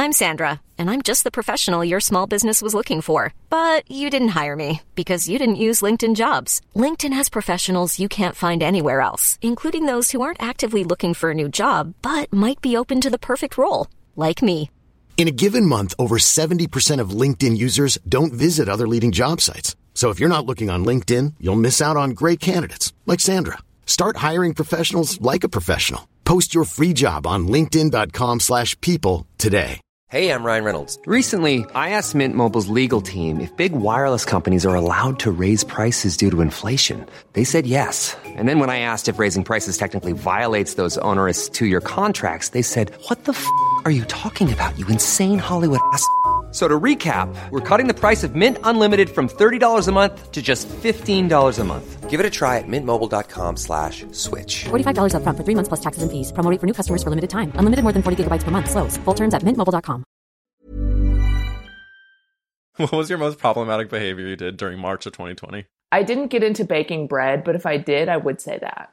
I'm Sandra, and I'm just the professional your small business was looking for. But you didn't hire me because you didn't use LinkedIn Jobs. LinkedIn has professionals you can't find anywhere else, including those who aren't actively looking for a new job, but might be open to the perfect role, like me. In a given month, over 70% of LinkedIn users don't visit other leading job sites. So if you're not looking on LinkedIn, you'll miss out on great candidates like Sandra. Start hiring professionals like a professional. Post your free job on linkedin.com/people today. Hey, I'm Ryan Reynolds. Recently, I asked Mint Mobile's legal team if big wireless companies are allowed to raise prices due to inflation. They said yes. And then when I asked if raising prices technically violates those onerous 2-year contracts, they said, "What the f*** are you talking about, you insane Hollywood ass?" So to recap, we're cutting the price of Mint Unlimited from $30 a month to just $15 a month. Give it a try at mintmobile.com/switch. $45 up front for 3 months plus taxes and fees. Promo rate for new customers for limited time. Unlimited more than 40 gigabytes per month. Slows full terms at mintmobile.com. What was your most problematic behavior you did during March of 2020? I didn't get into baking bread, but if I did, I would say that.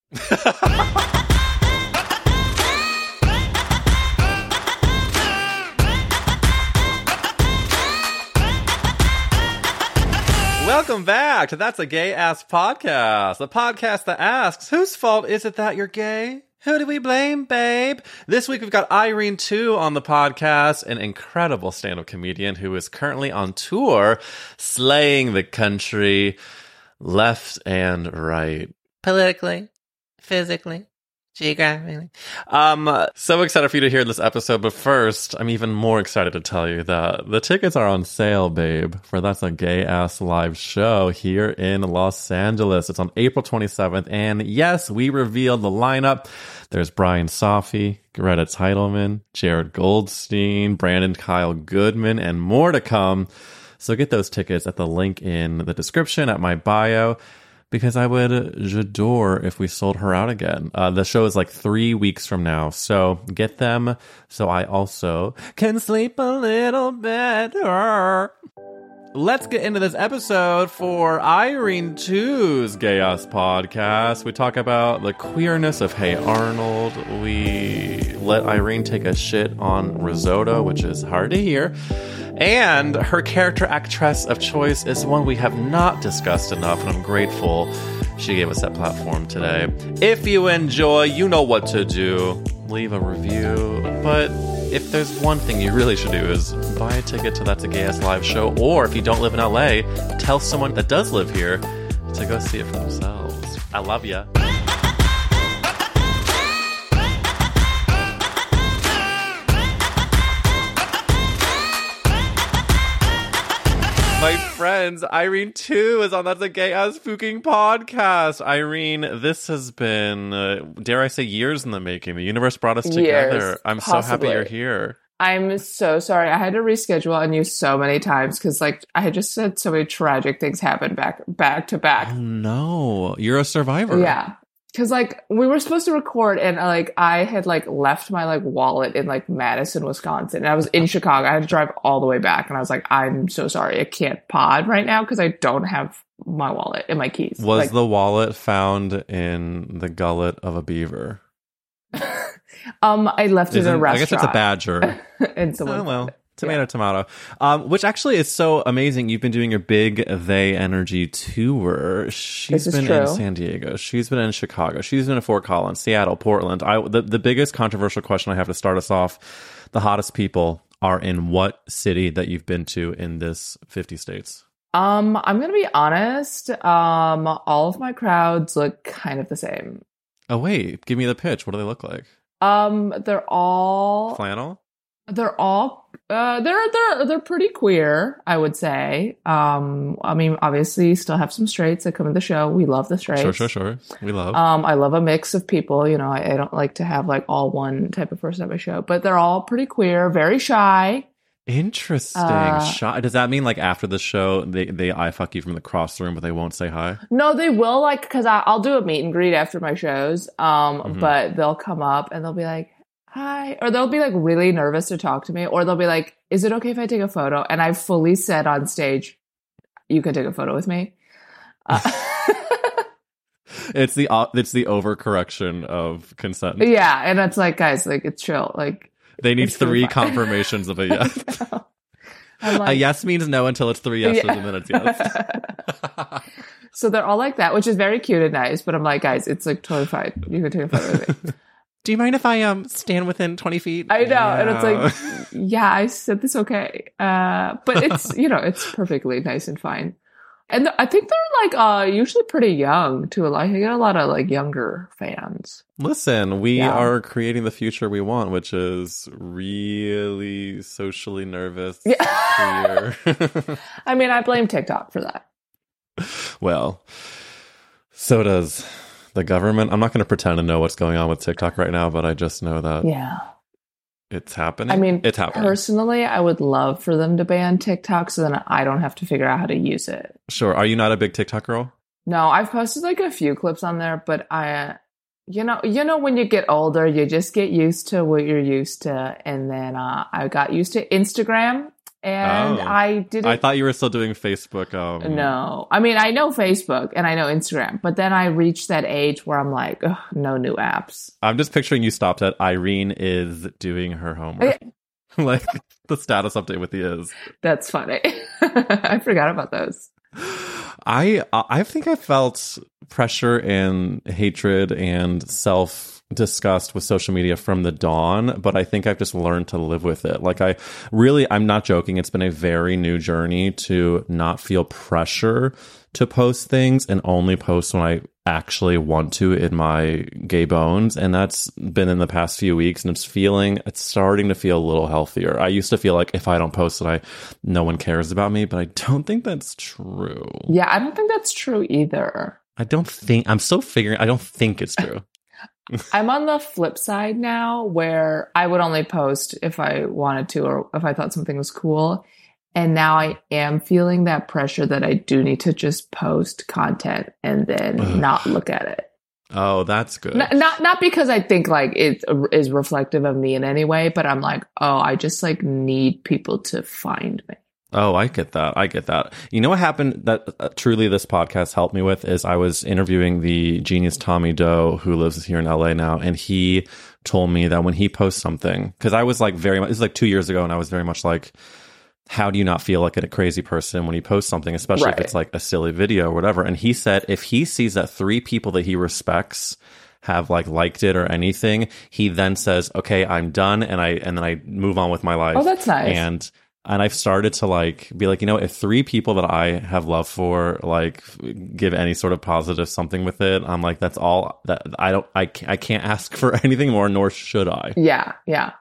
Welcome back to That's a Gay Ass Podcast, the podcast that asks, whose fault is it that you're gay? Who do we blame, babe? This week we've got Irene Tu on the podcast, an incredible stand-up comedian who is currently on tour, slaying the country left and right. Politically, physically, geographically. So excited for you to hear this episode, but first, I'm even more excited to tell you that the tickets are on sale, babe, for That's a Gay Ass live show here in Los Angeles. It's on April 27th, and yes, we revealed the lineup. There's Brian Safi, Greta Teitelman, Jared Goldstein, Brandon Kyle Goodman, and more to come. So get those tickets at the link in the description at my bio, because I would j'adore if we sold her out again. The show is like 3 weeks from now, so get them so I also can sleep a little better. Let's get into this episode for Irene Tu's Gay Ass Podcast. We talk about the queerness of Hey Arnold. We let Irene take a shit on risotto, which is hard to hear. And her character actress of choice is one we have not discussed enough, and I'm grateful she gave us that platform today. If you enjoy, you know what to do. Leave a review. But if there's one thing you really should do is buy a ticket to That's a Gay Ass live show, or if you don't live in LA, tell someone that does live here to go see it for themselves. I love ya. My friends, Irene Tu is on That's a Gay Ass Fucking Podcast. Irene, this has been, dare I say, years in the making. The universe brought us together. Years, I'm possibly. so happy you're here. I'm so sorry. I had to reschedule on you so many times because, like, I had just had so many tragic things happen back to back. Oh, no. You're a survivor. Yeah. Because, like, we were supposed to record, and, like, I had, like, left my, like, wallet in, like, Madison, Wisconsin. And I was in Chicago. I had to drive all the way back. And I was like, I'm so sorry. I can't pod right now because I don't have my wallet and my keys. Was like, the wallet found in the gullet of a beaver? I left it in a restaurant. I guess it's a badger. And someone well. Tomato. Which actually is so amazing. You've been doing your big They Energy tour. She's been in San Diego. She's been in Chicago. She's been in Fort Collins, Seattle, Portland. The biggest controversial question I have to start us off, the hottest people are in what city that you've been to in this 50 states? I'm going to be honest. All of my crowds look kind of the same. Oh, wait. Give me the pitch. What do they look like? They're all... Flannel? They're all they're pretty queer, I would say. I mean, obviously, you still have some straights that come to the show. We love the straights. Sure. We love. I love a mix of people. You know, I don't like to have like all one type of person at my show, but they're all pretty queer, very shy. Interesting. Shy. Does that mean like after the show they eye fuck you from the cross room, but they won't say hi? No, they will, like, because I'll do a meet and greet after my shows. But they'll come up and they'll be like, hi, or they'll be like really nervous to talk to me, or they'll be like, is it okay if I take a photo? And I fully said on stage, you can take a photo with me. It's the overcorrection of consent. Yeah, and it's like, guys, like, it's chill. Like, They need It's really 3 fun. confirmations of a yes. I'm like, A yes means no until it's 3 yeses and then it's yes. So they're all like that, which is very cute and nice. But I'm like, guys, it's like totally fine. You can take a photo of me. Do you mind if I stand within 20 feet? I know. And it's like, yeah, I said this okay. But it's, it's perfectly nice and fine. And I think they're like usually pretty young too. Like I get a lot of like younger fans. Listen, we are creating the future we want, which is really socially nervous. Yeah. Clear. I mean, I blame TikTok for that. Well, so does the government. I'm not going to pretend to know what's going on with TikTok right now, but I just know that it's happening. I mean, it's happening. Personally, I would love for them to ban TikTok so then I don't have to figure out how to use it. Sure. Are you not a big TikTok girl? No, I've posted like a few clips on there, but you know, when you get older, you just get used to what you're used to. And then I got used to Instagram. And I didn't. I thought you were still doing Facebook. No, I mean, I know Facebook and I know Instagram, but then I reached that age where I'm like, ugh, no new apps. I'm just picturing you stopped at Irene is doing her homework. Like the status update with the is. That's funny. I forgot about those. I think I felt pressure and hatred and self-disgust with social media from the dawn, but I think I've just learned to live with it. Like I'm not joking. It's been a very new journey to not feel pressure to post things and only post when I actually want to in my gay bones. And that's been in the past few weeks, and it's starting to feel a little healthier. I used to feel like if I don't post it, no one cares about me, but I don't think that's true. Yeah, I don't think that's true either. I'm still figuring, I don't think it's true. I'm on the flip side now where I would only post if I wanted to or if I thought something was cool. And now I am feeling that pressure that I do need to just post content and then not look at it. Oh, that's good. Not because I think like it is reflective of me in any way, but I'm like, I just like need people to find me. Oh, I get that. You know what happened that truly this podcast helped me with is I was interviewing the genius Tommy Doe, who lives here in LA now, and he told me that when he posts something, because I was like very much, this is like 2 years ago, and I was very much like, how do you not feel like a crazy person when you post something, especially if it's like a silly video or whatever? And he said if he sees that 3 people that he respects have like liked it or anything, he then says, okay, I'm done, and then I move on with my life. Oh, that's nice. And I've started to like be like, if 3 people that I have love for like give any sort of positive something with it, I'm like, that's all that I can't ask for anything more, nor should I. Yeah.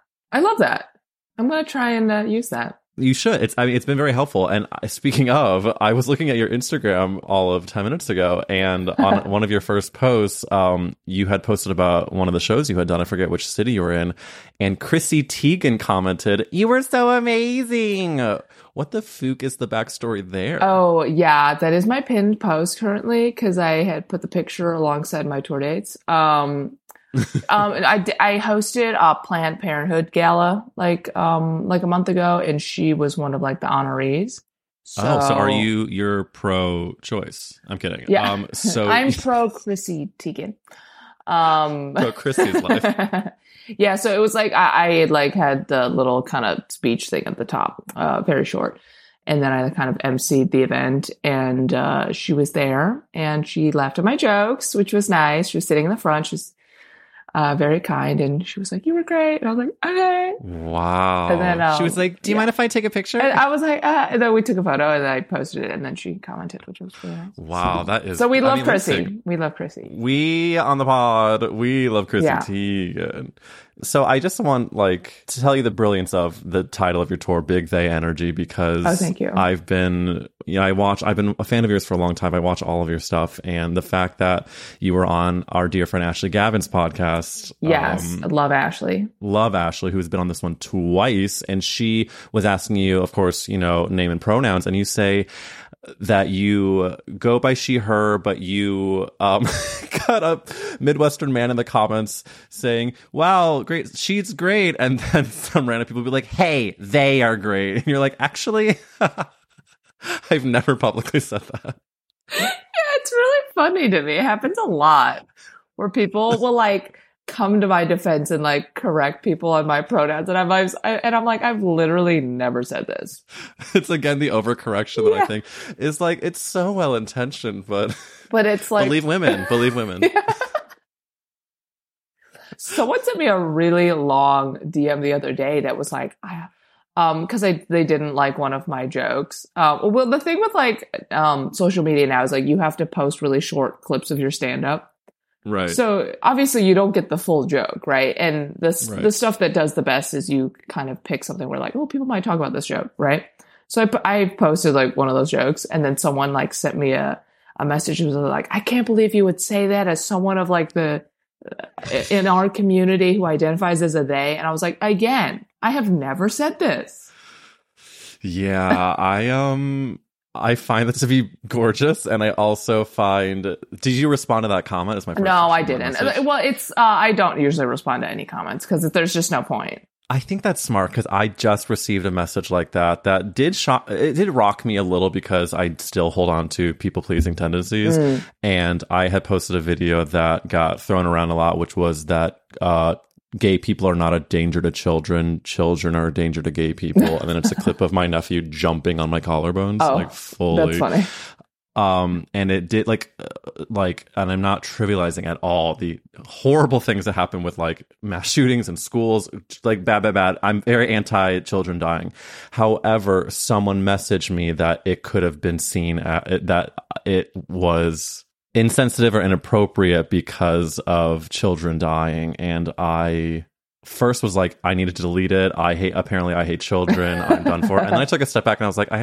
I love that. I'm going to try and use that. You should. It's been very helpful. And speaking of, I was looking at your Instagram all of 10 minutes ago, and on one of your first posts, you had posted about one of the shows you had done. I forget which city you were in. And Chrissy Teigen commented, "You were so amazing." What the fook is the backstory there? Oh, yeah. That is my pinned post currently because I had put the picture alongside my tour dates. I hosted a Planned Parenthood gala like a month ago, and she was one of like the honorees. So are you're pro-choice? I'm kidding. Yeah. So I'm pro Chrissy Teigen. Pro Chrissy's life. Yeah. So it was like I had the little kind of speech thing at the top, very short. And then I kind of emceed the event, and she was there, and she laughed at my jokes, which was nice. She was sitting in the front. She was very kind, and she was like, "You were great," and I was like, "Okay." Wow. And then she was like, "Do you mind if I take a picture?" And I was like, and then we took a photo, and then I posted it, and then she commented, which was really nice. Wow, that is. So we love Chrissy. We love Chrissy. We on the pod, we love Chrissy Teigen. So I just want to tell you the brilliance of the title of your tour, Big They Energy, because thank you. I've been a fan of yours for a long time. I watch all of your stuff, and the fact that you were on our dear friend Ashley Gavin's podcast. Yes, love Ashley. Love Ashley, who's been on this one twice, and she was asking you, of course, name and pronouns, and you say that you go by she, her, but you got a Midwestern man in the comments saying, "Wow, great, she's great," and then some random people will be like, "Hey, they are great," and you're like, actually, I've never publicly said that. Yeah, it's really funny to me. It happens a lot where people will come to my defense and like correct people on my pronouns. And I'm like, I've literally never said this. It's again the overcorrection that I think is like, it's so well intentioned, but it's like, believe women. Yeah. Someone sent me a really long DM the other day that was like, because they didn't like one of my jokes. Well, the thing with like social media now is like you have to post really short clips of your stand-up. Right. So obviously you don't get the full joke, right? And the stuff that does the best is you kind of pick something where like, oh, people might talk about this joke, right? So I posted like one of those jokes, and then someone like sent me a message. It was like, I can't believe you would say that as someone of like in our community who identifies as a they. And I was like, again, I have never said this. Yeah, I find this to be gorgeous, and I also find. Did you respond to that comment? Is my first No, I didn't. Message? Well, it's I don't usually respond to any comments because there's just no point. I think that's smart because I just received a message like that did it did rock me a little because I still hold on to people pleasing tendencies, and I had posted a video that got thrown around a lot, which was that gay people are not a danger to children. Children are a danger to gay people. And then it's a clip of my nephew jumping on my collarbones, like fully. That's funny. And it did like, and I'm not trivializing at all the horrible things that happen with like mass shootings in schools, like bad. I'm very anti children dying. However, someone messaged me that it could have been seen that it was insensitive or inappropriate because of children dying, and I first was like, I needed to delete it. I hate children. I'm done for it. And then I took a step back and I was like,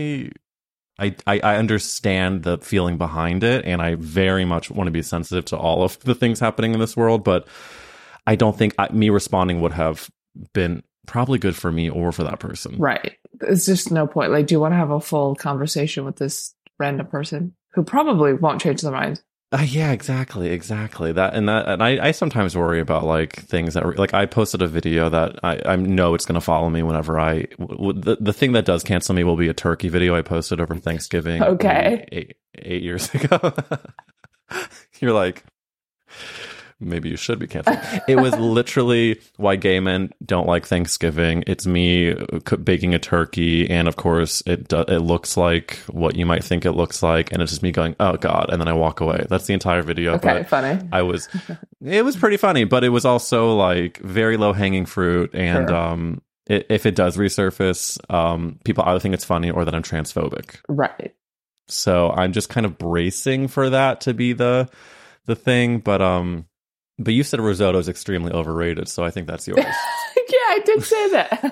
I understand the feeling behind it, and I very much want to be sensitive to all of the things happening in this world, but I don't think me responding would have been probably good for me or for that person. Right. It's just no point. Like, do you want to have a full conversation with this random person who probably won't change their mind? Yeah, exactly. And I sometimes worry about like things that like I posted a video that I know it's going to follow me whenever the thing that does cancel me will be a turkey video I posted over Thanksgiving. Okay. 8 years ago. You're like, maybe you should be canceled. It was literally why gay men don't like Thanksgiving. It's me baking a turkey, and of course it looks like what you might think it looks like, and it's just me going, oh god, and then I walk away. That's the entire video. Okay, but funny. It was pretty funny, but it was also like very low hanging fruit, and Sure. If it does resurface, people either think it's funny or that I'm transphobic. Right. So I'm just kind of bracing for that to be the thing, but you said risotto is extremely overrated, so I think that's yours. Yeah, I did say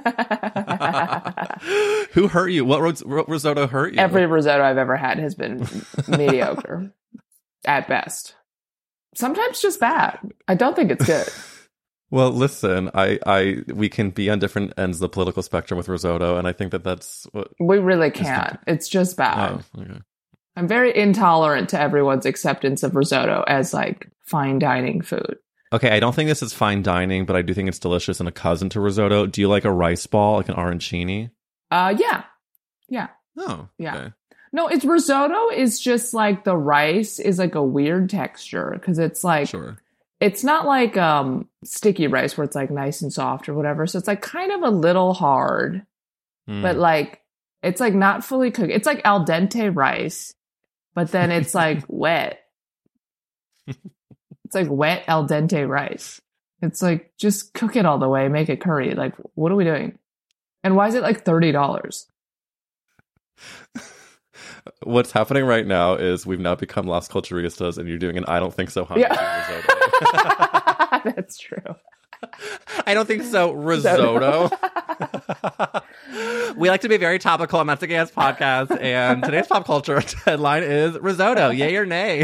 that. Who hurt you? What risotto hurt you? Every risotto I've ever had has been mediocre at best. Sometimes just bad. I don't think it's good. Well, listen, we can be on different ends of the political spectrum with risotto, and I think that's what we really can't. It's just bad. Oh, okay. I'm very intolerant to everyone's acceptance of risotto as like fine dining food. Okay, I don't think this is fine dining, but I do think it's delicious and a cousin to risotto. Do you like a rice ball, like an arancini? Yeah. Oh, yeah. Okay. No, it's risotto is just like the rice is like a weird texture because it's like Sure. It's not like sticky rice where it's like nice and soft or whatever. So it's like kind of a little hard, but like it's like not fully cooked. It's like al dente rice, but then it's like wet. It's like wet al dente rice. It's like just cook it all the way, make it curry. Like, what are we doing? And why is it like $30? What's happening right now is we've now become Las Culturistas, and you're doing an I don't think so honey risotto. That's true. I don't think so risotto. We like to be very topical on That's a Gay Ass Podcast, and today's pop culture headline is risotto, yay or nay.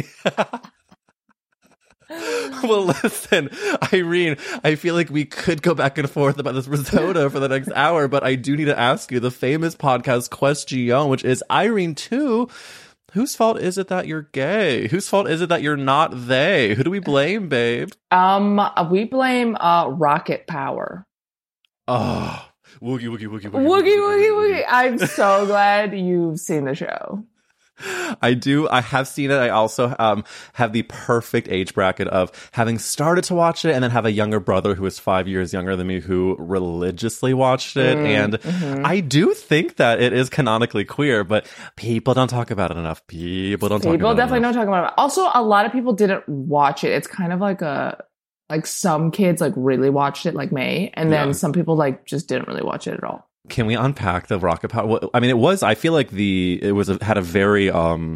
Well, listen, Irene, I feel like we could go back and forth about this risotto for the next hour, but I do need to ask you the famous podcast question, which is, Irene 2, whose fault is it that you're gay? Whose fault is it that you're not they? Who do we blame, babe? We blame rocket power. Oh, woogie, woogie, woogie, woogie. Woogie, woogie, woogie. I'm so glad you've seen the show. I have seen it. I also have the perfect age bracket of having started to watch it and then have a younger brother who is 5 years younger than me who religiously watched it. And I do think that it is canonically queer, but people don't talk about it enough. People definitely don't talk about it. Also, a lot of people didn't watch it. It's kind of like some kids like really watched it like me, and then some people like just didn't really watch it at all. Can we unpack the Rocket Power? Well, I mean, I feel like had a very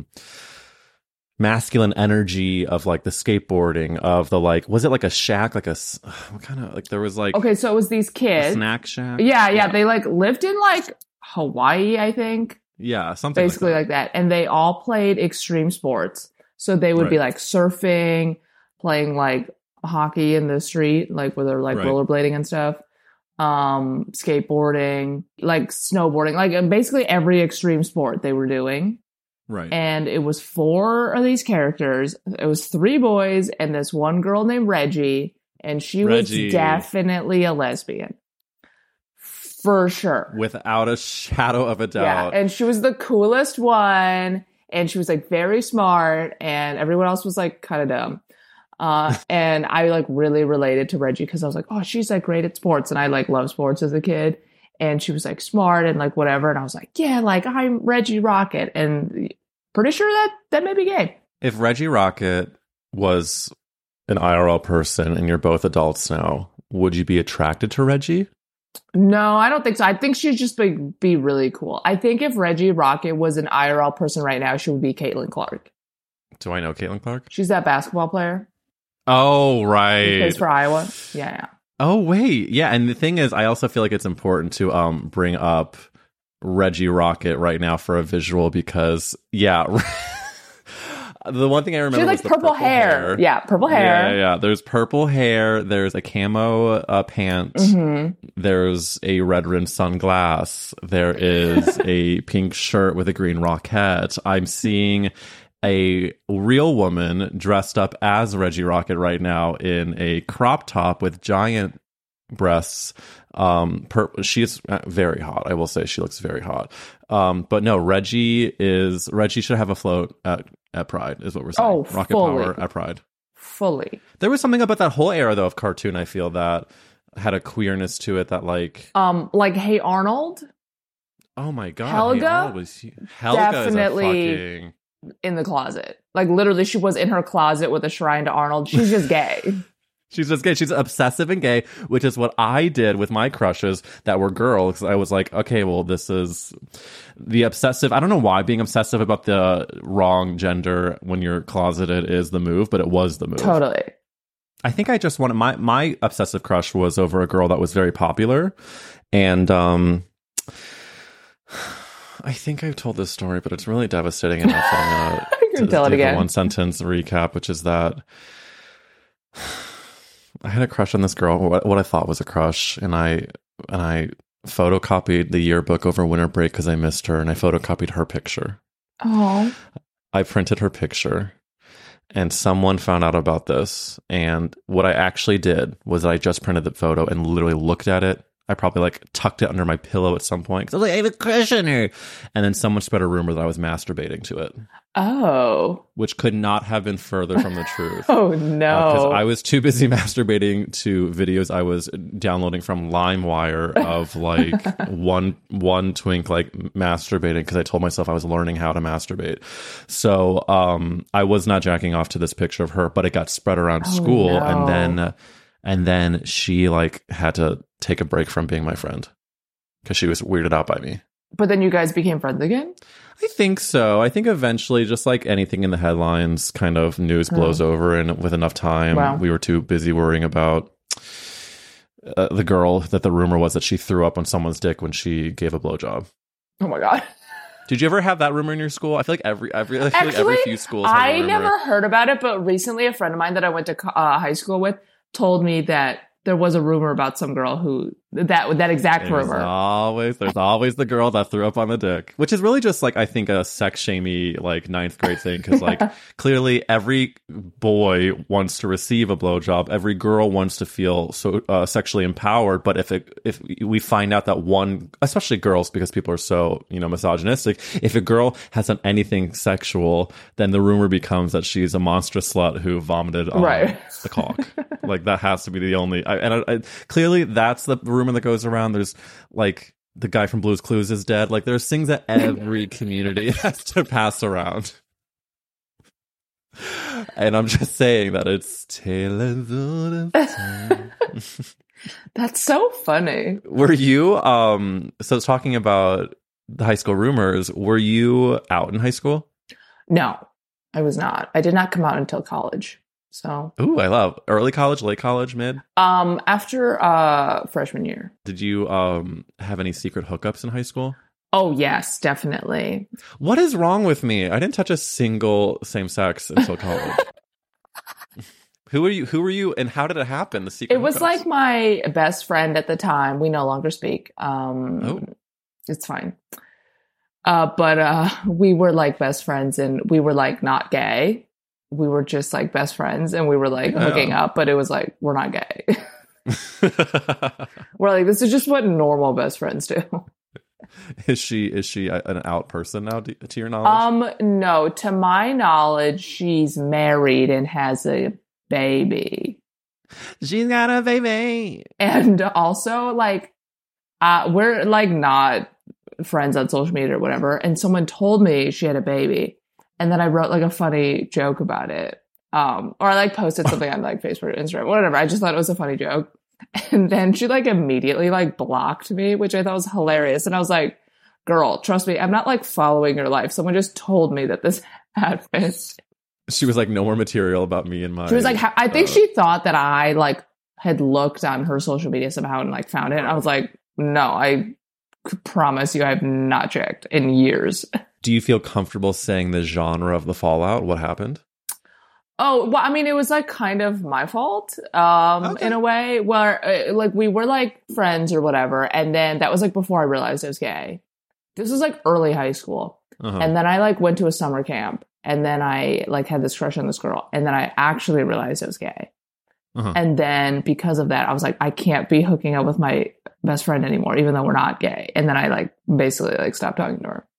masculine energy of like the skateboarding of the like, was it like a shack? Like what kind of like, there was like, okay, so it was these kids. Snack shack? Yeah. They like lived in like Hawaii, I think. Yeah, something basically like that. And they all played extreme sports. So they would be like surfing, playing like hockey in the street, like where they're like rollerblading and stuff. Skateboarding, like snowboarding, like basically every extreme sport they were doing. Right. And it was 4 of these characters. It was 3 boys and this one girl named Reggie. And she was definitely a lesbian. For sure. Without a shadow of a doubt. Yeah. And she was the coolest one. And she was like very smart. And everyone else was like kind of dumb. And I like really related to Reggie because I was like, oh, she's like great at sports. And I like love sports as a kid. And she was like smart and like whatever. And I was like, yeah, like I'm Reggie Rocket. And pretty sure that may be gay. If Reggie Rocket was an IRL person and you're both adults now, would you be attracted to Reggie? No, I don't think so. I think she'd just be really cool. I think if Reggie Rocket was an IRL person right now, she would be Caitlin Clark. Do I know Caitlin Clark? She's that basketball player. Oh, right. He plays for Iowa. Yeah. Oh, wait. Yeah, and the thing is, I also feel like it's important to bring up Reggie Rocket right now for a visual because, the one thing I remember was like the purple hair. Yeah, purple hair. Yeah. There's purple hair. There's a camo pant. Mm-hmm. There's a red-rimmed sunglass. There is a pink shirt with a green rocket. I'm seeing a real woman dressed up as Reggie Rocket right now in a crop top with giant breasts. She is very hot. I will say she looks very hot. But no, Reggie should have a float at Pride is what we're saying. Oh, Rocket fully. Power at Pride. Fully. There was something about that whole era though of cartoon, I feel, that had a queerness to it that like Hey Arnold. Oh my god. Helga definitely is a fucking in the closet. Like literally she was in her closet with a shrine to Arnold. She's just gay. She's just gay. She's obsessive and gay, which is what I did with my crushes that were girls. I was like, okay, well, this is the obsessive. I don't know why being obsessive about the wrong gender when you're closeted is the move, but it was the move. Totally. I think I just wanted my obsessive crush was over a girl that was very popular. And I think I've told this story, but it's really devastating enough that I'm going to tell it again. A one sentence recap, which is that I had a crush on this girl, what I thought was a crush, and I photocopied the yearbook over winter break because I missed her, and I photocopied her picture. Oh. I printed her picture, and someone found out about this, and what I actually did was I just printed the photo and literally looked at it. I probably like tucked it under my pillow at some point because I was like, I have a crush on her. And then someone spread a rumor that I was masturbating to it. Oh. Which could not have been further from the truth. Oh, no. Because I was too busy masturbating to videos I was downloading from LimeWire of like one twink like masturbating because I told myself I was learning how to masturbate. So I was not jacking off to this picture of her, but it got spread around school. No. And then she like had to take a break from being my friend because she was weirded out by me. But then you guys became friends again? I think so. I think eventually, just like anything in the headlines, kind of news blows over, and with enough time, we were too busy worrying about the girl that the rumor was that she threw up on someone's dick when she gave a blowjob. Oh my god. Did you ever have that rumor in your school? I feel like every few schools have I never heard about it, but recently a friend of mine that I went to high school with told me that there was a rumor about some girl who that exact rumor. There's always the girl that threw up on the dick, which is really just like, I think, a sex shamey like 9th grade thing. Because like clearly every boy wants to receive a blowjob, every girl wants to feel so sexually empowered. But if we find out that one, especially girls, because people are so misogynistic, if a girl has done anything sexual, then the rumor becomes that she's a monstrous slut who vomited on the cock. Like that has to be the only. Clearly that's the rumor that goes around. There's like the guy from Blue's Clues is dead. Like there's things that every community has to pass around. And I'm just saying that it's Taylor's of time. That's so funny. Were you so talking about the high school rumors, were you out in high school? No, I was not. I did not come out until college. So, ooh, I love early college, late college, mid. After freshman year. Did you have any secret hookups in high school? Oh yes, definitely. What is wrong with me? I didn't touch a single same sex until college. Who were you, and how did it happen? The secret. It was hookups? like my best friend at the time. We no longer speak. It's fine. But we were like best friends, and we were like not gay. We were just like best friends, and we were like hooking up, but it was like, we're not gay. We're like, this is just what normal best friends do. Is she an out person now, to your knowledge? No, to my knowledge, she's married and has a baby. She's got a baby. And also like, we're like not friends on social media or whatever. And someone told me she had a baby. And then I wrote like a funny joke about it. Or I like posted something on like Facebook or Instagram, whatever. I just thought it was a funny joke. And then she like immediately like blocked me, which I thought was hilarious. And I was like, girl, trust me, I'm not like following your life. Someone just told me that this happened. She was like, no more material about me and my. She was like, I think she thought that I like had looked on her social media somehow and like found it. And I was like, no, I promise you I have not checked in years. Do you feel comfortable saying the genre of the fallout? What happened? Oh, well, I mean, it was like kind of my fault in a way where like we were like friends or whatever. And then that was like before I realized I was gay. This was like early high school. And then I like went to a summer camp, and then I like had this crush on this girl. And then I actually realized I was gay. And then because of that, I was like, I can't be hooking up with my best friend anymore, even though we're not gay. And then I like basically like stopped talking to her.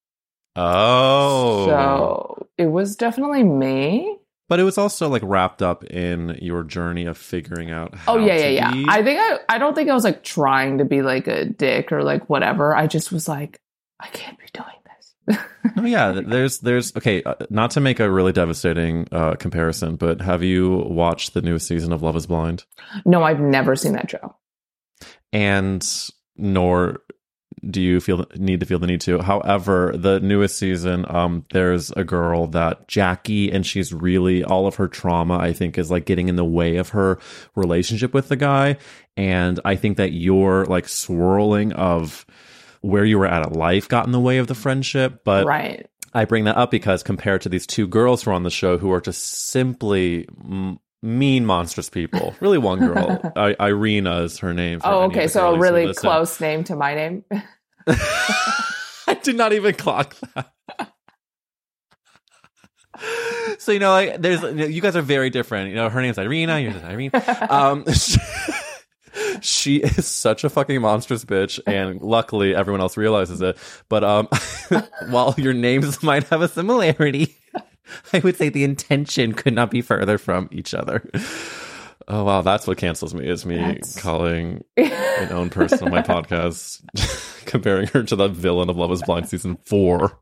Oh. So it was definitely me. But it was also like wrapped up in your journey of figuring out how yeah. be. I don't think I was like trying to be like a dick or like whatever. I just was like, I can't be doing this. Oh yeah, there's okay, not to make a really devastating comparison, but have you watched the newest season of Love is Blind? No, I've never seen that show. And nor do you need to. However, the newest season, there's a girl that Jackie, and she's really, all of her trauma, I think, is like getting in the way of her relationship with the guy. And I think that your like swirling of where you were at in life got in the way of the friendship. But right. I bring that up because compared to these two girls who are on the show who are just simply mean, monstrous people. Really, one girl, Irina is her name. Oh, okay. So a really close name to my name. I did not even clock that. So, like, you guys are very different. Her name's Irina, yours is Irene. She is such a fucking monstrous bitch, and luckily everyone else realizes it. But while your names might have a similarity, I would say the intention could not be further from each other. Oh, wow. That's what cancels me, is me calling an own person on my podcast, comparing her to the villain of Love is Blind season 4.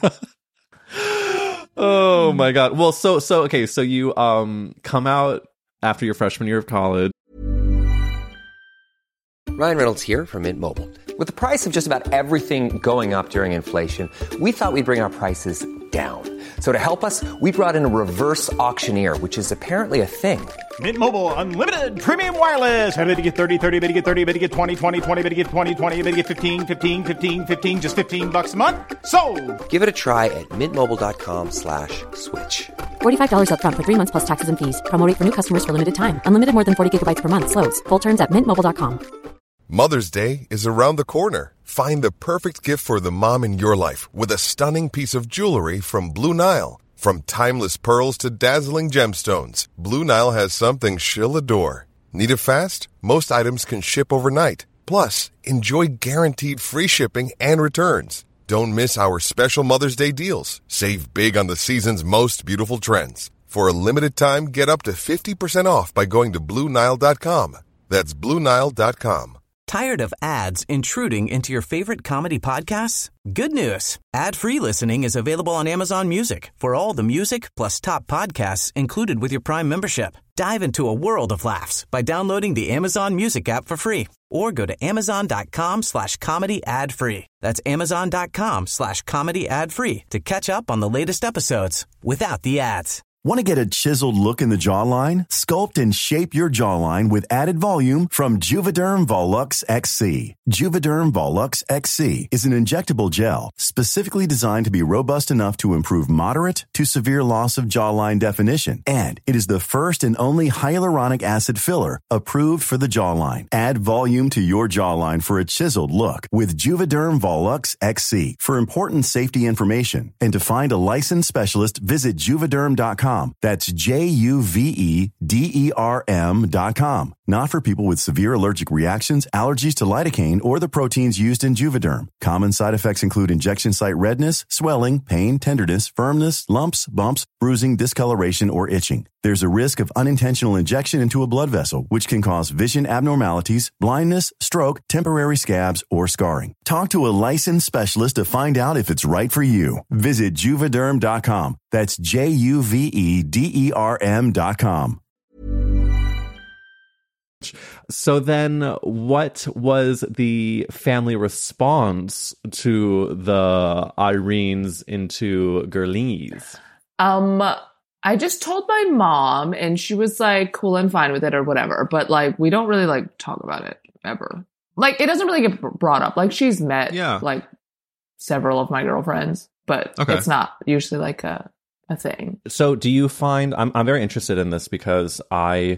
Oh, my God. Well, so okay. So you come out after your freshman year of college. Ryan Reynolds here from Mint Mobile. With the price of just about everything going up during inflation, we thought we'd bring our prices down. So to help us, we brought in a reverse auctioneer, which is apparently a thing. Mint Mobile Unlimited Premium Wireless. How to get 30, 30, bit to get 30, bit to get 20, 20, 20, bit to get 20, 20, bit to get 15, 15, 15, 15, just $15 a month? Sold! Give it a try at mintmobile.com/switch. $45 up front for 3 months plus taxes and fees. Promo rate for new customers for limited time. Unlimited more than 40 gigabytes per month. Slows full terms at mintmobile.com. Mother's Day is around the corner. Find the perfect gift for the mom in your life with a stunning piece of jewelry from Blue Nile. From timeless pearls to dazzling gemstones, Blue Nile has something she'll adore. Need it fast? Most items can ship overnight. Plus, enjoy guaranteed free shipping and returns. Don't miss our special Mother's Day deals. Save big on the season's most beautiful trends. For a limited time, get up to 50% off by going to BlueNile.com. That's BlueNile.com. Tired of ads intruding into your favorite comedy podcasts? Good news. Ad-free listening is available on Amazon Music for all the music plus top podcasts included with your Prime membership. Dive into a world of laughs by downloading the Amazon Music app for free or go to amazon.com/comedy ad-free. That's amazon.com/comedy ad-free to catch up on the latest episodes without the ads. Want to get a chiseled look in the jawline? Sculpt and shape your jawline with added volume from Juvederm Volux XC. Juvederm Volux XC is an injectable gel specifically designed to be robust enough to improve moderate to severe loss of jawline definition. And it is the first and only hyaluronic acid filler approved for the jawline. Add volume to your jawline for a chiseled look with Juvederm Volux XC. For important safety information and to find a licensed specialist, visit Juvederm.com. That's Juvederm.com. Not for people with severe allergic reactions, allergies to lidocaine, or the proteins used in Juvederm. Common side effects include injection site redness, swelling, pain, tenderness, firmness, lumps, bumps, bruising, discoloration, or itching. There's a risk of unintentional injection into a blood vessel, which can cause vision abnormalities, blindness, stroke, temporary scabs, or scarring. Talk to a licensed specialist to find out if it's right for you. Visit Juvederm.com. That's Juvederm.com. So then what was the family response to the Irenes into girlies? I just told my mom and she was like cool and fine with it or whatever. But like, we don't really like talk about it ever. Like, it doesn't really get brought up. Like, she's met like several of my girlfriends, but it's not usually like a thing. So do you find, I'm very interested in this because I,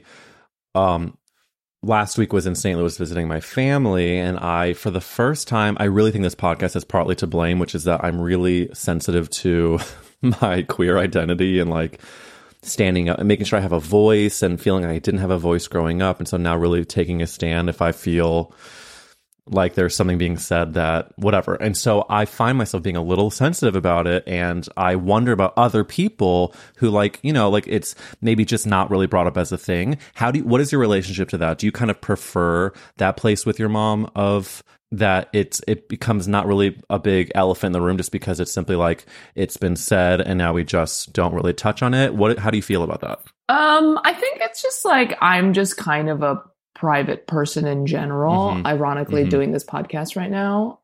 last week was in St. Louis visiting my family, and for the first time, I really think this podcast is partly to blame, which is that I'm really sensitive to my queer identity and like standing up and making sure I have a voice and feeling like I didn't have a voice growing up. And so now really taking a stand if I feel like there's something being said that whatever. And so I find myself being a little sensitive about it. And I wonder about other people who like, you know, like it's maybe just not really brought up as a thing. What is your relationship to that? Do you kind of prefer that place with your mom of that it becomes not really a big elephant in the room just because it's simply like it's been said and now we just don't really touch on it? How do you feel about that? I think it's just like I'm just kind of a private person in general, ironically doing this podcast right now.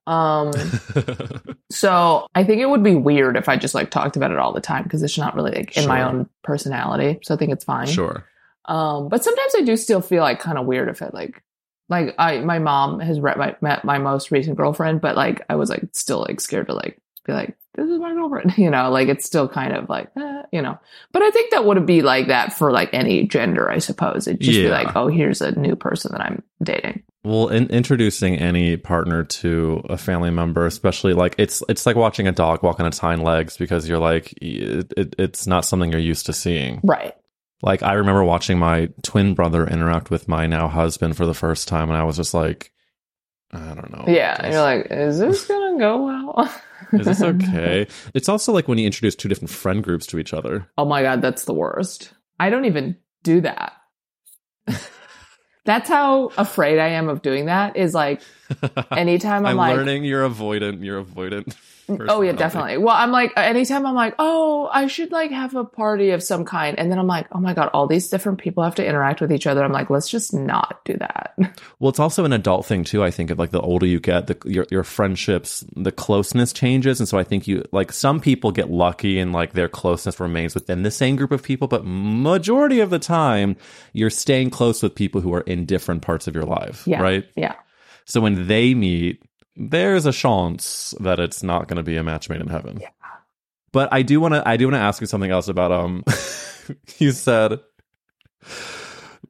So I think it would be weird if I just like talked about it all the time because it's not really like in my own personality. So I think it's fine. Sure. But sometimes I do still feel like kind of weird if it like my mom has met my most recent girlfriend, but like I was like still like scared to like be like, this is my girlfriend, you know, like it's still kind of like, you know, but I think that would be like that for like any gender, I suppose. It'd just be like, oh, here's a new person that I'm dating. Well, introducing any partner to a family member, especially like it's like watching a dog walk on its hind legs because you're like, it's not something you're used to seeing. Right. Like, I remember watching my twin brother interact with my now husband for the first time, and I was just like, I don't know. Yeah, you're like, is this going to go well? Is this okay? It's also like when you introduce two different friend groups to each other. Oh my God, that's the worst. I don't even do that. That's how afraid I am of doing that is like, anytime I'm like... learning you're avoidant. Oh yeah, definitely. Well, I'm like, anytime I'm like, oh, I should like have a party of some kind. And then I'm like, oh my God, all these different people have to interact with each other. I'm like, let's just not do that. Well, it's also an adult thing too. I think of like the older you get, your friendships, the closeness changes. And so I think you like some people get lucky and like their closeness remains within the same group of people. But majority of the time you're staying close with people who are in different parts of your life. Yeah. Right. Yeah. So when they meet, there's a chance that it's not going to be a match made in heaven. Yeah. But I do want to ask you something else about you said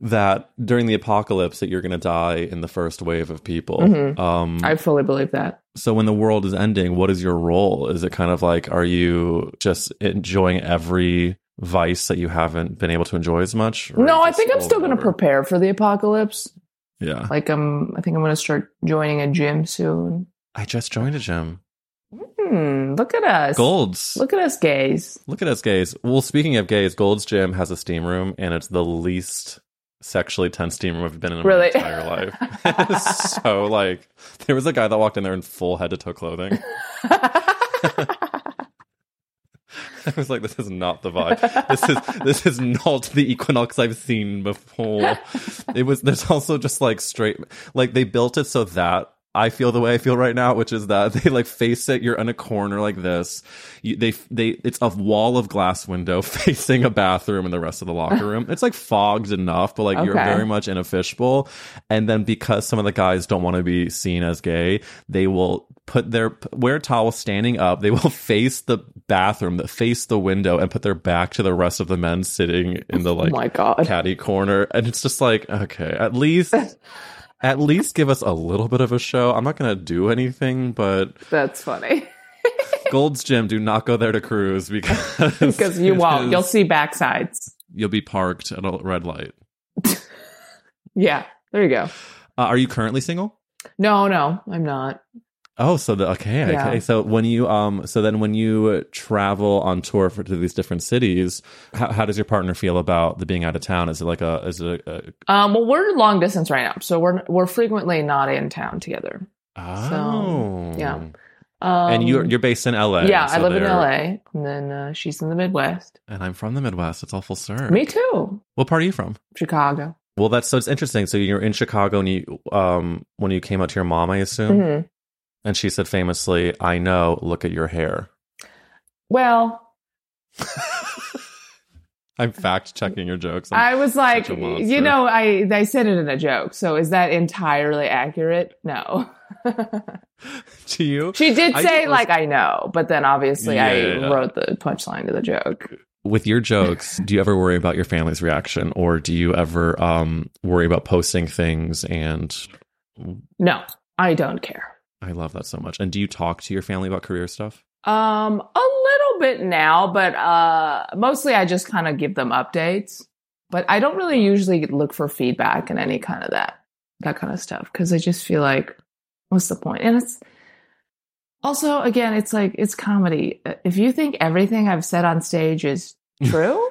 that during the apocalypse that you're going to die in the first wave of people. I fully believe that. So when the world is ending, what is your role? Is it kind of like, are you just enjoying every vice that you haven't been able to enjoy as much? No, I think I'm still going to prepare for the apocalypse. Yeah. Like I think I'm going to start joining a gym soon. I just joined a gym. Look at us. Gold's. Look at us gays. Look at us gays. Well, speaking of gays, Gold's Gym has a steam room, and it's the least sexually tense steam room I've been in my entire life. So, like, there was a guy that walked in there in full head-to-toe clothing. I was like, this is not the vibe. This is not the Equinox I've seen before. There's also just like straight, like they built it so that I feel the way I feel right now, which is that they like face it. You're in a corner like this. It's a wall of glass window facing a bathroom and the rest of the locker room. It's like fogged enough, but like you're very much in a fishbowl. And then because some of the guys don't want to be seen as gay, they will wear towels standing up. They will face the bathroom, face the window, and put their back to the rest of the men sitting in the like caddy corner. And it's just like, okay, at least give us a little bit of a show. I'm not going to do anything, but... That's funny. Gold's Gym, do not go there to cruise because you won't. You'll see backsides. You'll be parked at a red light. Yeah, there you go. Are you currently single? No, I'm not. Oh, so okay. So when you when you travel on tour to these different cities, how does your partner feel about the being out of town? Is it like well, we're long distance right now, so we're frequently not in town together. Oh, so, yeah. And you're based in LA. Yeah, so I live in LA, and then she's in the Midwest, and I'm from the Midwest. It's all full circle. Me too. What part are you from? Chicago. Well, it's interesting. So you're in Chicago, and when you came out to your mom, I assume. Mm-hmm. And she said famously, "I know, look at your hair." Well, I'm fact checking your jokes. I was like, I said it in a joke. So is that entirely accurate? No. To you? She did say I know, but then obviously I wrote the punchline to the joke. With your jokes, do you ever worry about your family's reaction, or do you ever worry about posting things? And no, I don't care. I love that so much. And do you talk to your family about career stuff? A little bit now, but mostly I just kind of give them updates. But I don't really usually look for feedback and any kind of that kind of stuff, because I just feel like, what's the point? And it's also, again, it's like, it's comedy. If you think everything I've said on stage is true,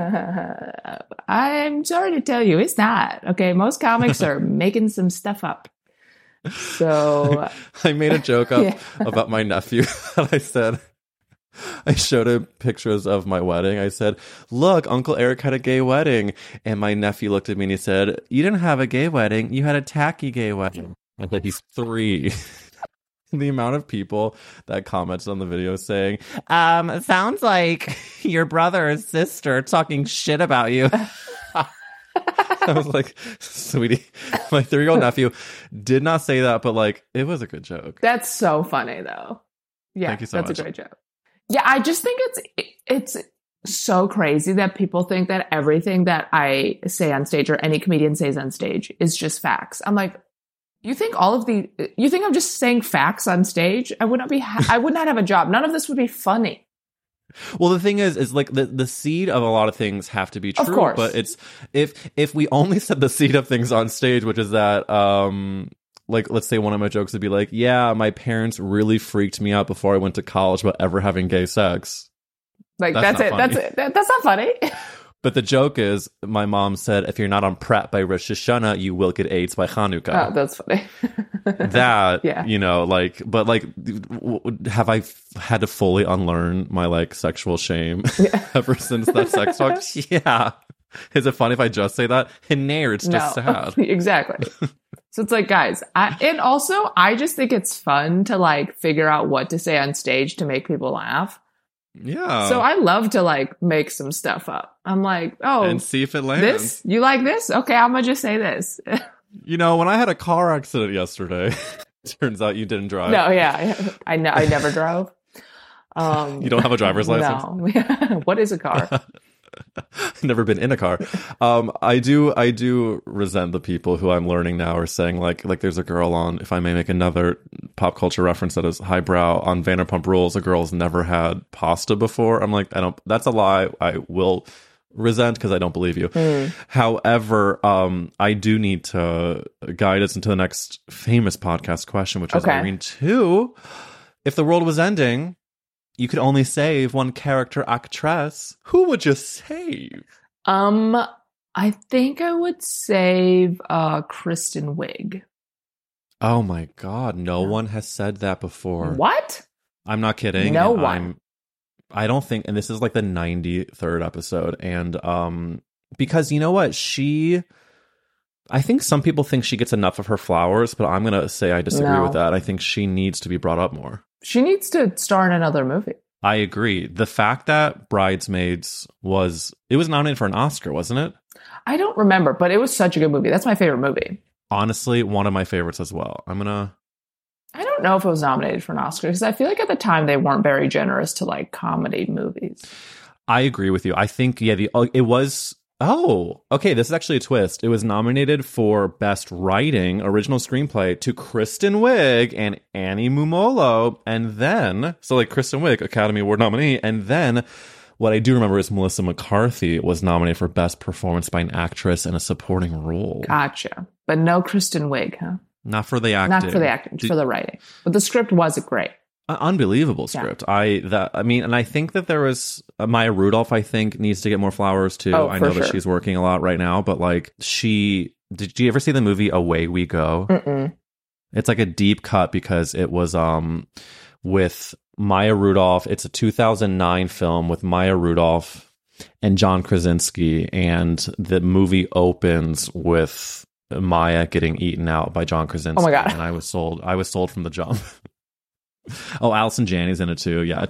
I'm sorry to tell you, it's not. Okay, most comics are making some stuff up. So I made a joke about my nephew that I said, I showed him pictures of my wedding. I said, look, Uncle Eric had a gay wedding. And my nephew looked at me and he said, you didn't have a gay wedding. You had a tacky gay wedding. I said, he's 3. The amount of people that commented on the video saying, sounds like your brother or sister talking shit about you. I was like, sweetie, my 3-year-old nephew did not say that, but like, it was a good joke. That's so funny though. Yeah, thank you so much. That's a great joke. Yeah, I just think it's so crazy that people think that everything that I say on stage or any comedian says on stage is just facts. I'm like, you think I'm just saying facts on stage? I would not have a job. None of this would be funny. Well, the thing is like the seed of a lot of things have to be true. Of course. But it's if we only said the seed of things on stage, which is that like, let's say one of my jokes would be like, yeah, my parents really freaked me out before I went to college about ever having gay sex. Like, that's it. That's not funny. But the joke is, my mom said, if you're not on prep by Rosh Hashanah, you will get AIDS by Hanukkah. Oh, that's funny. That, yeah. But have I had to fully unlearn my, sexual shame ever since that sex talk? Yeah. Is it funny if I just say that? No, it's just sad. Exactly. So it's like, guys, I just think it's fun to, figure out what to say on stage to make people laugh. Yeah. So I love to make some stuff up. I'm like, oh, and see if it lands. This? You like this? Okay, I'm gonna just say this. When I had a car accident yesterday, turns out you didn't drive. No, yeah, I never drove. You don't have a driver's license? No. What is a car? Never been in a car. I do resent the people who I'm learning now are saying like there's a girl on, if I may make another pop culture reference that is highbrow, on Vanderpump Rules, a girl's never had pasta before. I'm like, that's a lie. I will resent because I don't believe you. However, I do need to guide us into the next famous podcast question, which is Irene 2. If the world was ending, you could only save one character actress. Who would you save? I think I would save Kristen Wiig. Oh my God. No one has said that before. What? I'm not kidding. No one. I don't think, and this is like the 93rd episode. And because you know what? I think some people think she gets enough of her flowers, but I'm going to say I disagree with that. I think she needs to be brought up more. She needs to star in another movie. I agree. The fact that Bridesmaids was nominated for an Oscar, wasn't it? I don't remember, but it was such a good movie. That's my favorite movie. Honestly, one of my favorites as well. I don't know if it was nominated for an Oscar because I feel like at the time they weren't very generous to like comedy movies. I agree with you. I think, it was... Oh, okay. This is actually a twist. It was nominated for Best Writing, Original Screenplay to Kristen Wiig and Annie Mumolo. And then, so like Kristen Wiig, Academy Award nominee. And then what I do remember is Melissa McCarthy was nominated for Best Performance by an Actress in a Supporting Role. Gotcha. But no Kristen Wiig, huh? Not for the acting. Not for the acting, for the writing. But the script was great. Unbelievable script. Yeah. And I think that there was Maya Rudolph, I think, needs to get more flowers too. I know that she's working a lot right now, but like did you ever see the movie Away We Go? Mm-mm. It's like a deep cut because it was with Maya Rudolph. It's a 2009 film with Maya Rudolph and John Krasinski, and the movie opens with Maya getting eaten out by John Krasinski. Oh my God. And I was sold from the jump. Oh, Allison Janney's in it too. Yeah,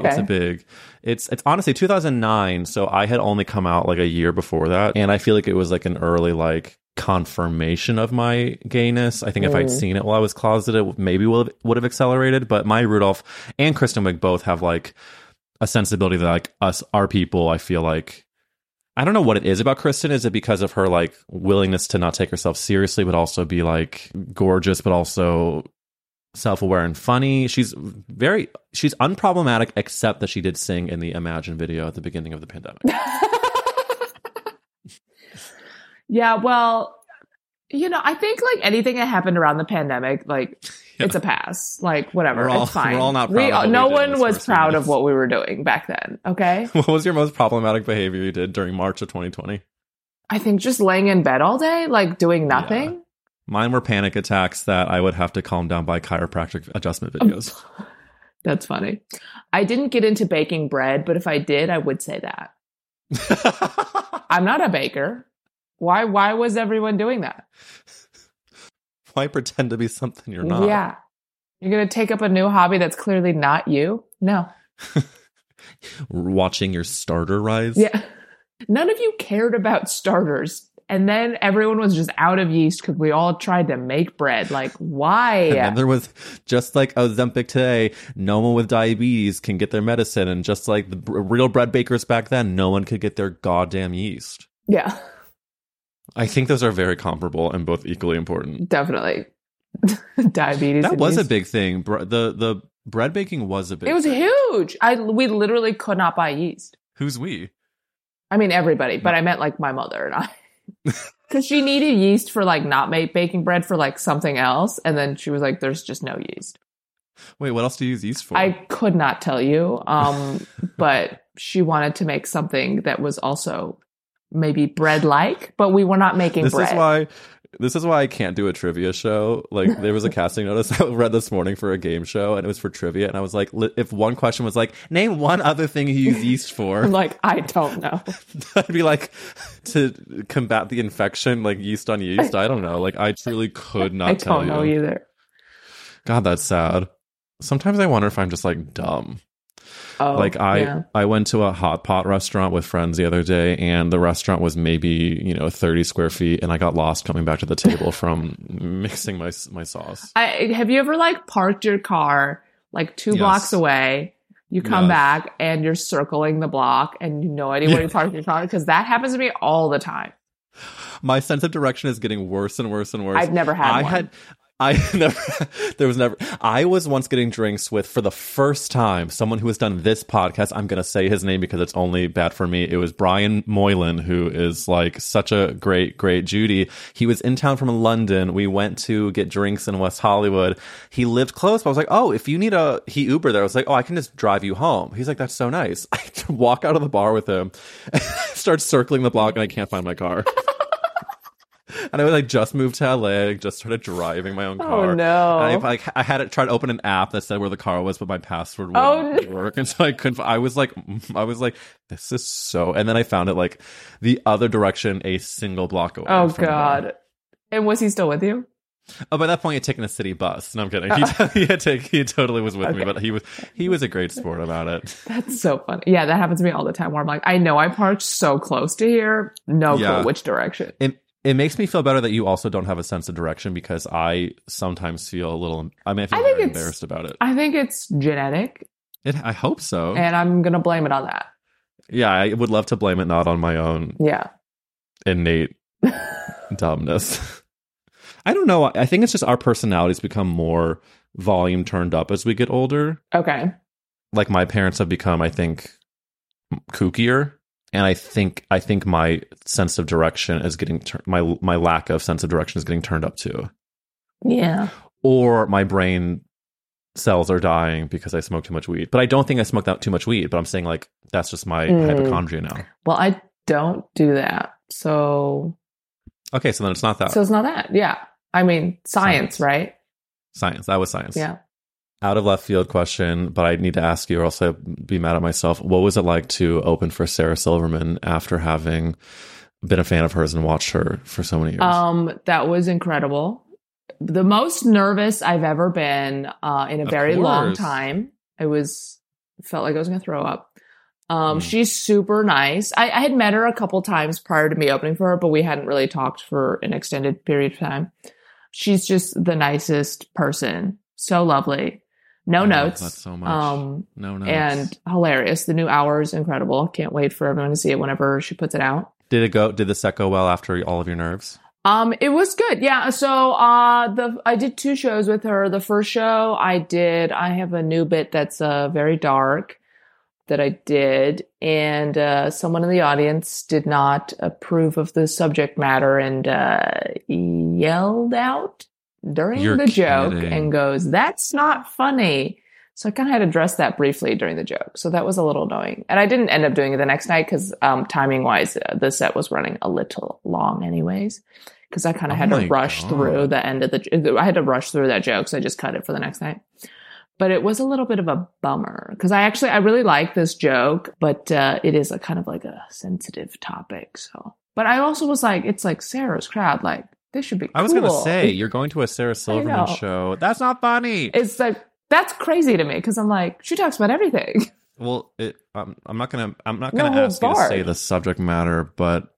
it's honestly 2009. So I had only come out like a year before that. And I feel like it was like an early like confirmation of my gayness. I think if I'd seen it while I was closeted, it maybe would have accelerated. But Maya Rudolph and Kristen Wiig both have like a sensibility that like our people, I feel like, I don't know what it is about Kristen. Is it because of her like willingness to not take herself seriously, but also be like gorgeous, but also self-aware and funny? She's unproblematic, except that she did sing in the Imagine video at the beginning of the pandemic. Yeah, well, I think like anything that happened around the pandemic, like it's a pass. Like whatever, it's fine. We're all not proud. No one was proud of what we were doing back then. Okay. What was your most problematic behavior you did during March of 2020? I think just laying in bed all day, like doing nothing. Yeah. Mine were panic attacks that I would have to calm down by chiropractic adjustment videos. That's funny. I didn't get into baking bread, but if I did, I would say that. I'm not a baker. Why was everyone doing that? Why pretend to be something you're not? Yeah. You're going to take up a new hobby that's clearly not you? No. Watching your starter rise? Yeah. None of you cared about starters. And then everyone was just out of yeast because we all tried to make bread. Like, why? And then there was, just like Ozempic today, no one with diabetes can get their medicine. And just like the real bread bakers back then, no one could get their goddamn yeast. Yeah. I think those are very comparable and both equally important. Definitely. Diabetes. That was yeast. A big thing. The bread baking was a big thing. It was huge. We literally could not buy yeast. Who's we? I mean, everybody, but I meant like my mother and I. Because she needed yeast for like not baking bread for like something else. And then she was like, there's just no yeast. Wait, what else do you use yeast for? I could not tell you. But she wanted to make something that was also maybe bread-like, but we were not making bread. This is why I can't do a trivia show. Like, there was a casting notice I read this morning for a game show, and it was for trivia. And I was like, if one question was like, name one other thing you use yeast for. I'm like, I don't know. I'd be like, to combat the infection, like yeast on yeast. I don't know. Like, I truly could not tell you. I don't know either. God, that's sad. Sometimes I wonder if I'm just like dumb. Oh, like I went to a hot pot restaurant with friends the other day, and the restaurant was maybe 30 square feet, and I got lost coming back to the table from mixing my sauce. Have you ever like parked your car like 2 blocks away, You come Yes. back and you're circling the block and you have no idea where you park your car, because that happens to me all the time. My sense of direction is getting worse and worse and worse. I've never had one. I was once getting drinks with, for the first time, someone who has done this podcast. I'm going to say his name because it's only bad for me. It was Brian Moylan, who is like such a great Judy. He was in town from London. We went to get drinks in West Hollywood. He lived close, but I was like, oh, if you need he Uber there. I was like, oh, I can just drive you home. He's like, that's so nice. I walk out of the bar with him, start circling the block, and I can't find my car. And I was like, just moved to LA, I just started driving my own car. Oh no! And I had it try to open an app that said where the car was, but my password wouldn't work, and so I couldn't. I was like, this is so. And then I found it like the other direction, a single block away. Oh from God! there. And was he still with you? Oh, by that point, he had taken a city bus. No, I'm kidding. He totally was with me, but he was a great sport about it. That's so funny. Yeah, that happens to me all the time. Where I'm like, I know I parked so close to here, no clue which direction. It makes me feel better that you also don't have a sense of direction, because I sometimes feel a little. I feel very embarrassed about it. I think it's genetic. I hope so, and I'm gonna blame it on that. Yeah, I would love to blame it not on my own. Yeah, innate dumbness. I don't know. I think it's just our personalities become more volume turned up as we get older. Okay. Like my parents have become, I think, kookier. And I think my sense of direction is getting my lack of sense of direction is getting turned up too. Yeah. Or my brain cells are dying because I smoke too much weed. But I don't think I smoke that too much weed. But I'm saying like that's just my hypochondria now. Well, I don't do that. So. Okay, so then it's not that. So it's not that. Yeah. I mean, science. Right? Science. That was science. Yeah. Out of left field question, but I need to ask you or else I'd be mad at myself. What was it like to open for Sarah Silverman after having been a fan of hers and watched her for so many years? That was incredible. The most nervous I've ever been in a very long time. Felt like I was going to throw up. She's super nice. I had met her a couple times prior to me opening for her, but we hadn't really talked for an extended period of time. She's just the nicest person. So lovely. No notes. Love that so much. No notes. And hilarious. The new hour is incredible. Can't wait for everyone to see it whenever she puts it out. Did the set go well after all of your nerves? It was good. Yeah. So, I did 2 shows with her. The first show I have a new bit that's, very dark that I did. And, someone in the audience did not approve of the subject matter and, yelled out during the joke and goes, "That's not funny." So I kind of had to address that briefly during the joke. So that was a little annoying. And I didn't end up doing it the next night because timing wise, the set was running a little long anyways. Because I kind of had to rush through the end of I had to rush through that joke. So I just cut it for the next night. But it was a little bit of a bummer because I really like this joke, but it is a kind of like a sensitive topic. So, but I also was like, it's like Sarah's crowd. Like, this should be cool. I was going to say, you're going to a Sarah Silverman show. That's not funny. It's like, that's crazy to me because I'm like, she talks about everything. Well, I'm not going to ask you to say the subject matter, but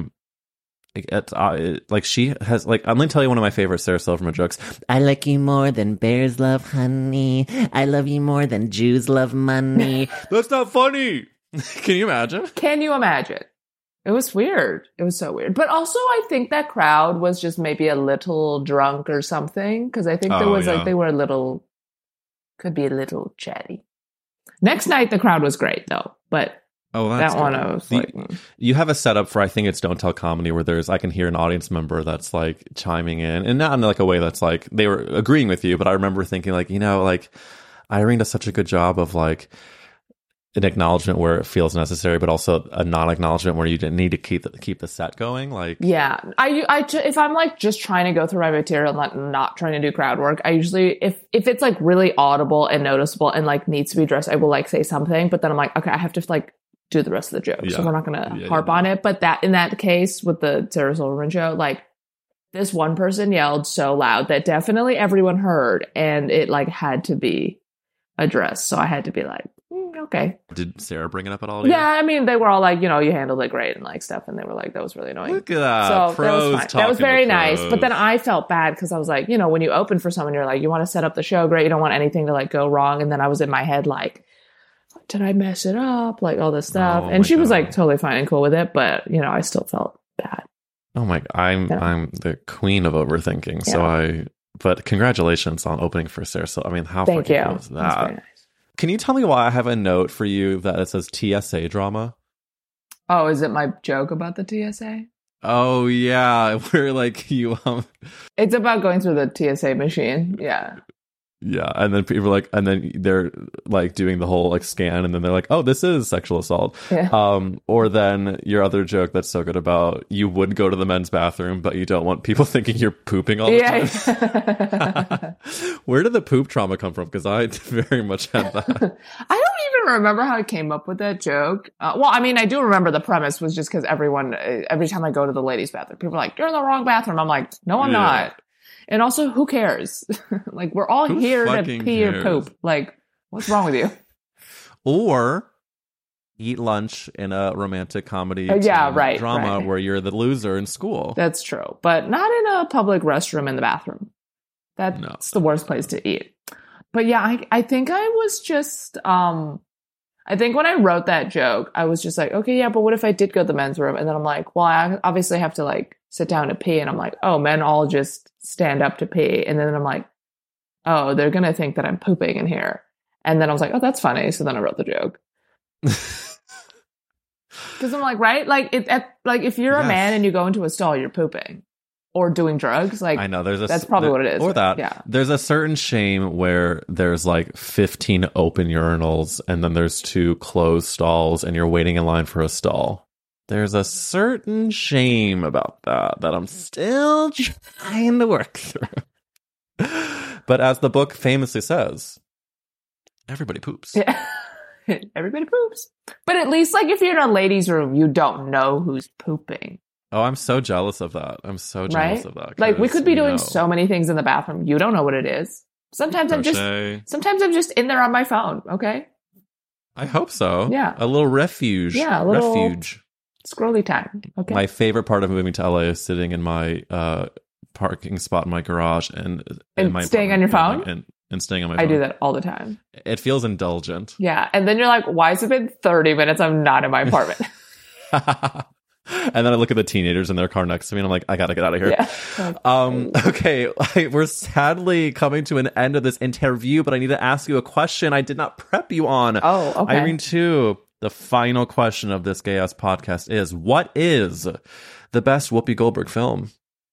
she has like, I'm going to tell you one of my favorite Sarah Silverman jokes. I like you more than bears love honey. I love you more than Jews love money. That's not funny. Can you imagine? Can you imagine? It was weird. It was so weird. But also, I think that crowd was just maybe a little drunk or something. Because I think there was like, they were could be a little chatty. Next night, the crowd was great though. But that one, I was like... You have a setup for, I think it's Don't Tell Comedy, where I can hear an audience member that's like chiming in. And not in like a way that's like, they were agreeing with you. But I remember thinking like, like Irene does such a good job of like, an acknowledgement where it feels necessary, but also a non-acknowledgement where you didn't need to keep the set going. Like, yeah, if I'm like just trying to go through my material, not trying to do crowd work, I usually, if it's like really audible and noticeable and like needs to be addressed, I will like say something, but then I'm like, okay, I have to like do the rest of the joke, so we're not gonna harp on it. But in that case with the Sarah Silverman show, like this one person yelled so loud that definitely everyone heard, and it like had to be addressed. So I had to be like, okay. Did Sarah bring it up at all? Yeah, I mean, they were all like, you handled it great and like stuff, and they were like, that was really annoying. Look at that. So that was fine. That was very nice. But then I felt bad because I was like, when you open for someone, you're like, you want to set up the show great, you don't want anything to like go wrong. And then I was in my head like, did I mess it up? Like all this stuff. Oh and my she was God. like totally fine and cool with it. But, you know, I still felt bad. Oh my, I'm the queen of overthinking. So but congratulations on opening for Sarasota. I mean, how Thank fucking you. cool is that? That's very nice. Can you tell me why I have a note for you that it says TSA drama? Oh, is it my joke about the TSA? Oh yeah, where like you It's about going through the TSA machine. Yeah. yeah, and then people are like, and then they're like doing the whole like scan, and then they're like, oh, this is sexual assault. Yeah. Or then your other joke that's so good about you would go to the men's bathroom, but you don't want people thinking you're pooping all the time. Where did the poop trauma come from? Because I very much had that. I don't even remember how I came up with that joke. Well, I mean, I do remember the premise was just because every time I go to the ladies' bathroom, people are like, you're in the wrong bathroom. I'm like, no, I'm not. And also, who cares? Like, we're all here to pee or poop. Like, what's wrong with you? Or eat lunch in a romantic comedy drama where you're the loser in school. That's true. But not in a public restroom in the bathroom. That's the worst place to eat. But yeah, I think I was just, I think when I wrote that joke, I was just like, okay, yeah, but what if I did go to the men's room? And then I'm like, well, I obviously have to like sit down to pee. And I'm like, oh, men all just stand up to pee. And then I'm like, oh, they're going to think that I'm pooping in here. And then I was like, oh, that's funny. So then I wrote the joke. Because I'm like, right? Like, if you're a man and you go into a stall, you're pooping. Or doing drugs, like I know that's probably what it is. Or that, there's a certain shame where there's like 15 open urinals and then there's 2 closed stalls and you're waiting in line for a stall. There's a certain shame about that I'm still trying to work through. But as the book famously says, everybody poops. Yeah. Everybody poops. But at least, like, if you're in a ladies' room, you don't know who's pooping. Oh, I'm so jealous of that. I'm so jealous of that. Like, we could be doing so many things in the bathroom. You don't know what it is. Sometimes I'm just in there on my phone. Okay. I hope so. Yeah. A little refuge. Yeah. A little refuge. Scrolly time. Okay. My favorite part of moving to LA is sitting in my parking spot in my garage and staying on your phone and staying on my phone. I do that all the time. It feels indulgent. Yeah. And then you're like, why has it been 30 minutes? I'm not in my apartment. And then I look at the teenagers in their car next to me and I'm like, I gotta get out of here. Yeah. Okay, we're sadly coming to an end of this interview, but I need to ask you a question I did not prep you on. Oh, okay. Irene, too, the final question of this gay-ass podcast is, what is the best Whoopi Goldberg film?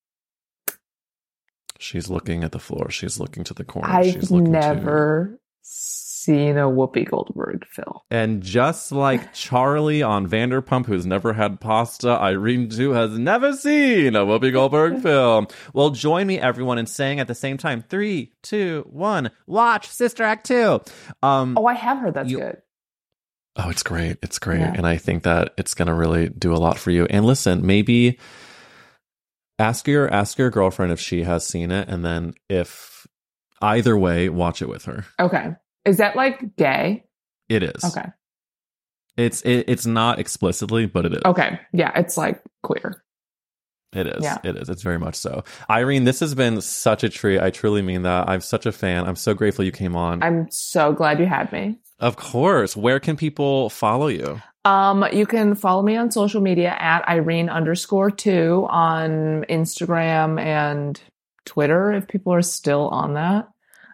She's looking at the floor. She's looking to the corner. I've never seen a Whoopi Goldberg film. And just like Charlie on Vanderpump, who's never had pasta, Irene too has never seen a Whoopi Goldberg film. Well, join me, everyone, in saying at the same time, 3, 2, 1, watch Sister Act 2. I have heard that's good. Oh, it's great. It's great. Yeah. And I think that it's going to really do a lot for you. And listen, maybe ask your girlfriend if she has seen it. And then if either way, watch it with her. Okay. Is that like gay? It is. Okay. It's not explicitly, but it is. Okay. Yeah, it's like queer. It is. Yeah. It is. It's very much so. Irene, this has been such a treat. I truly mean that. I'm such a fan. I'm so grateful you came on. I'm so glad you had me. Of course. Where can people follow you? You can follow me on social media at Irene_2 on Instagram and Twitter if people are still on that.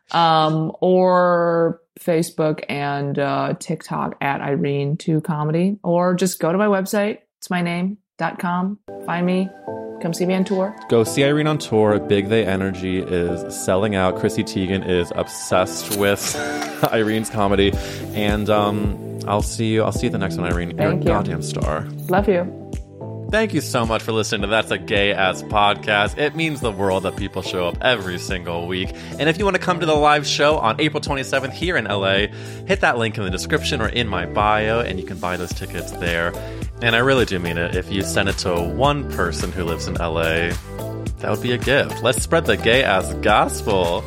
Or Facebook and TikTok at Irene2Comedy, or just go to my website. It's my name.com. Find me. Come see me on tour. Go see Irene on tour. Big They Energy is selling out. Chrissy Teigen is obsessed with Irene's comedy. And I'll see you at the next one, Irene. You're a goddamn star. Love you. Thank you so much for listening to That's a Gay-Ass Podcast. It means the world that people show up every single week. And if you want to come to the live show on April 27th here in LA, hit that link in the description or in my bio, and you can buy those tickets there. And I really do mean it. If you send it to one person who lives in LA, that would be a gift. Let's spread the gay-ass gospel.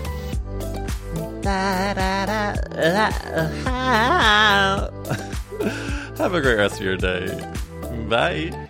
Have a great rest of your day. Bye.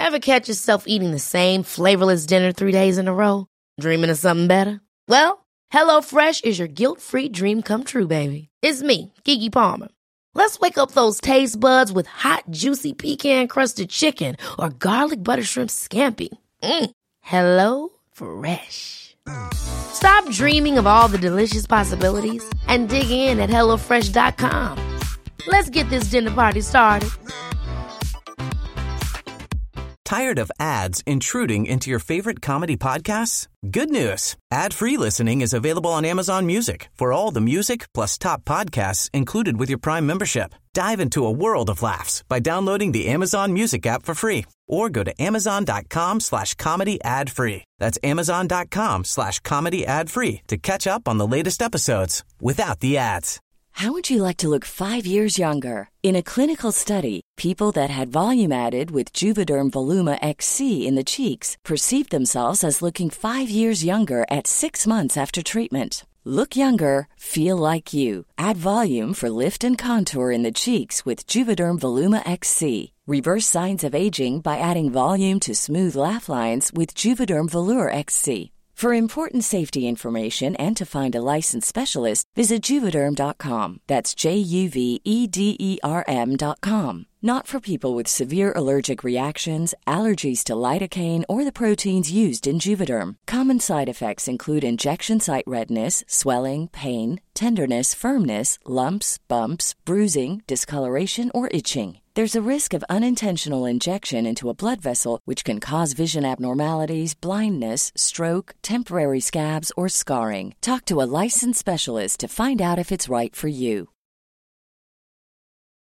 Ever catch yourself eating the same flavorless dinner 3 days in a row? Dreaming of something better? Well, HelloFresh is your guilt-free dream come true, baby. It's me, Keke Palmer. Let's wake up those taste buds with hot, juicy pecan-crusted chicken or garlic butter shrimp scampi. Hello Fresh. Stop dreaming of all the delicious possibilities and dig in at HelloFresh.com. Let's get this dinner party started. Tired of ads intruding into your favorite comedy podcasts? Good news. Ad-free listening is available on Amazon Music for all the music plus top podcasts included with your Prime membership. Dive into a world of laughs by downloading the Amazon Music app for free or go to amazon.com/comedy ad-free. That's amazon.com/comedy ad-free to catch up on the latest episodes without the ads. How would you like to look 5 years younger? In a clinical study, people that had volume added with Juvederm Voluma XC in the cheeks perceived themselves as looking 5 years younger at 6 months after treatment. Look younger, feel like you. Add volume for lift and contour in the cheeks with Juvederm Voluma XC. Reverse signs of aging by adding volume to smooth laugh lines with Juvederm Volure XC. For important safety information and to find a licensed specialist, visit Juvederm.com. That's JUVEDERM.com. Not for people with severe allergic reactions, allergies to lidocaine, or the proteins used in Juvederm. Common side effects include injection site redness, swelling, pain, tenderness, firmness, lumps, bumps, bruising, discoloration, or itching. There's a risk of unintentional injection into a blood vessel, which can cause vision abnormalities, blindness, stroke, temporary scabs, or scarring. Talk to a licensed specialist to find out if it's right for you.